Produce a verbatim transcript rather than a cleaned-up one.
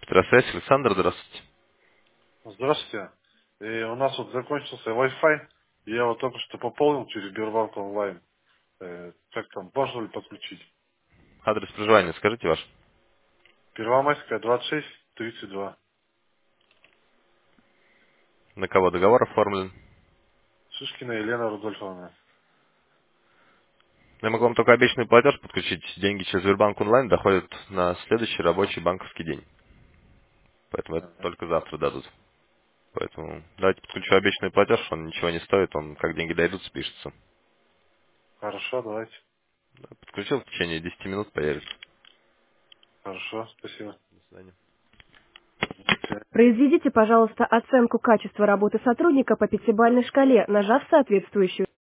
Здравствуйте, Александр, здравствуйте. Здравствуйте. И у нас вот закончился Wi-Fi. Я вот только что пополнил через Сбербанк онлайн. Э, как там, можно ли подключить? Адрес проживания скажите ваш. Первомайская, двадцать шесть, тридцать два. На кого договор оформлен? Шишкина Елена Рудольфовна. Я могу вам только обещанный платеж подключить. Деньги через Сбербанк онлайн доходят на следующий рабочий банковский день. Поэтому это Ага. только завтра дадут. Поэтому давайте подключу обещанный платеж, он ничего не стоит, он как деньги дойдут, спишется. Хорошо, давайте. Подключил в течение десяти минут, появится. Хорошо, спасибо. До свидания. До свидания. Произведите, пожалуйста, оценку качества работы сотрудника по пятибалльной шкале, нажав соответствующую